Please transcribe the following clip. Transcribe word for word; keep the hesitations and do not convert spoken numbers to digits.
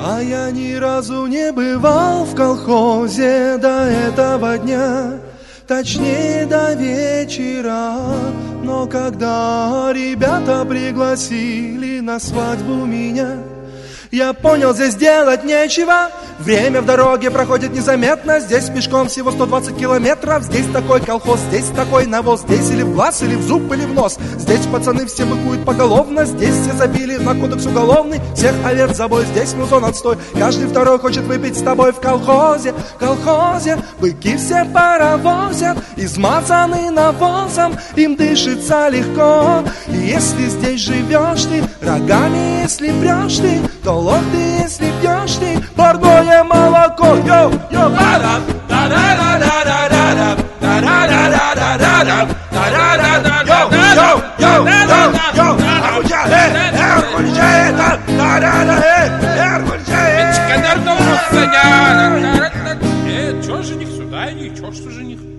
А я ни разу не бывал в колхозе до этого дня, точнее до вечера. Но когда ребята пригласили на свадьбу меня, я понял, здесь делать нечего. Время в дороге проходит незаметно. Здесь пешком всего сто двадцать километров. Здесь такой колхоз, здесь такой навоз. Здесь или в глаз, или в зуб, или в нос. Здесь пацаны все быкуют поголовно. Здесь все забили на кодекс уголовный. Всех овец забой, здесь музон отстой. Каждый второй хочет выпить с тобой в колхозе. В колхозе быки все паровозят, измазаны навозом, им дышится легко. И если здесь живешь ты, рогами если прешь ты, то лох ты, если пьешь ты парное молоко. Йоу, йоу, тарам, тарарарарарарам, тарарарарарарам, тарарарарарарам, йоу, йоу, йоу, йоу, аргульча, э, аргульча, это, тарара, э, аргульча, э. Э, чё жених сюда, и чё, что жених?